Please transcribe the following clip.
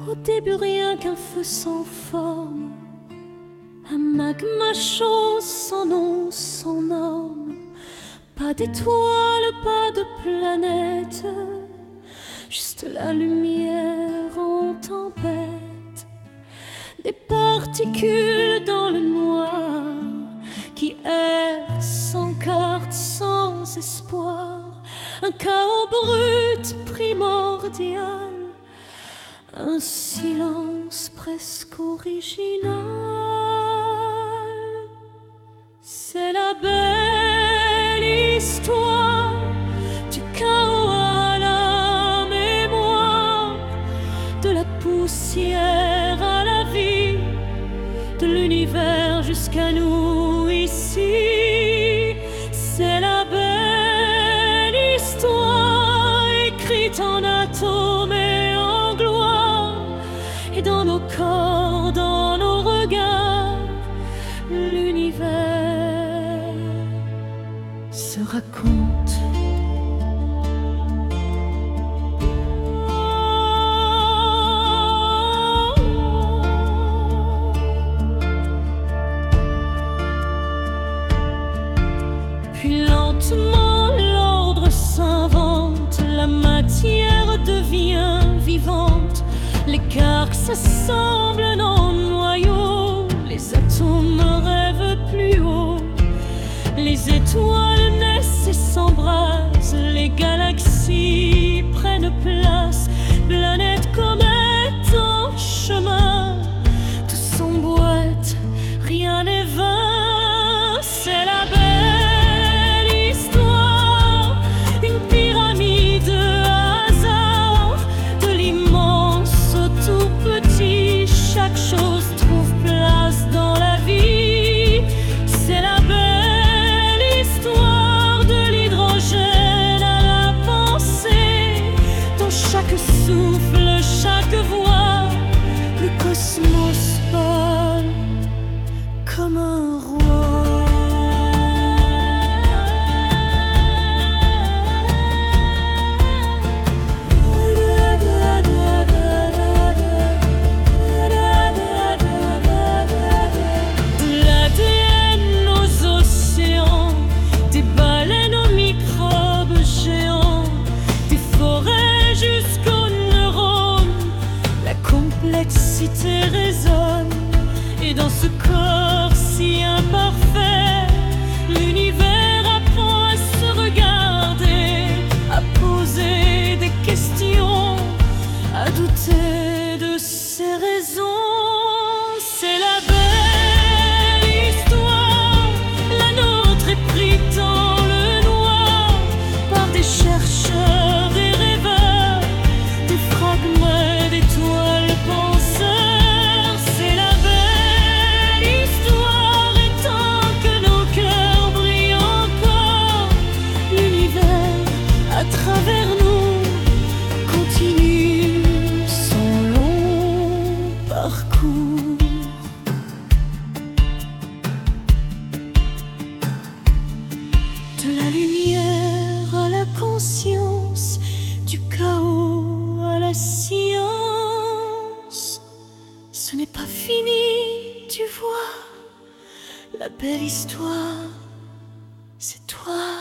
Au début rien qu'un feu sans forme, un magma chaud sans nom, sans norme. Pas d'étoiles, pas de planète, juste la lumière en tempête. Des particules dans le noir qui errent sans carte, sans espoir. Un chaos brut primordial, un silence presque original. C'est la belle histoire du chaos à la mémoire, de la poussière à la vie, de l'univers jusqu'à nous ici. C'est la belle histoire écrite en atomes et en gloire, et dans nos corps, dans nos regards, l'univers se raconte. Puis lentement l'ordre s'invente, la matière devient vivante, les quarks s'assemblent en noyaux, les atomes rêvent plus haut, les étoiles naissent et s'embrasent, les galaxies prennent place, planètes, comètes en chemin, tout s'emboîte, rien n'est vain. C'est la belle histoire, une pyramide de hasard, de l'immense au tout petit, chaque chose trouve place dans la vie. C'est la belle histoire de l'hydrogène à la pensée, dans chaque souffle, chaque voix, le cosmos vole comme un roi. De l'ADN aux océans, des baleines aux microbes géants, des forêts jusqu'aux neurones, la complexité résonne. Et dans ce corps si imparfait, l'univers apprend à se regarder, à poser des questions, à douter de ses raisons. C'est la belle histoire, la nôtre est prise dans le noir par des chercheurs, des rêveurs, des fragments d'étoiles penseurs. C'est la belle histoire, et tant que nos cœurs brillent encore, l'univers à travers nous continue son long parcours. De la lumière à la conscience, du chaos à la science. Ce n'est pas fini, tu vois, la belle histoire, c'est toi.